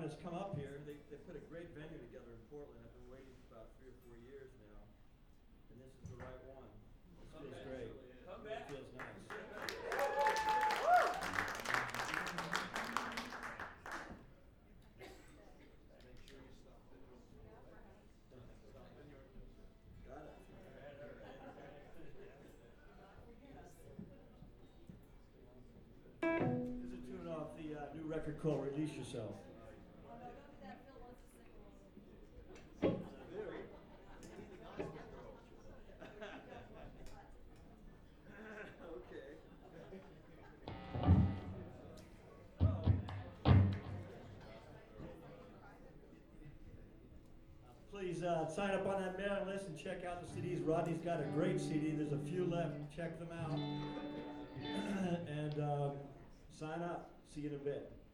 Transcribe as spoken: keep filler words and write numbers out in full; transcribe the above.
us come up here. They, they put a great venue together in Portland. I've been waiting for about three or four years now, and this is the right one. This Come feels back. great. Come It back. feels nice. Make sure you stop in your stop in your Got it. Here's a tune off the uh, new record called Release Yourself. Okay. Please uh, sign up on that mailing list and check out the C Ds. Rodney's got a great C D. There's a few left. Check them out. and um, sign up. See you in a bit.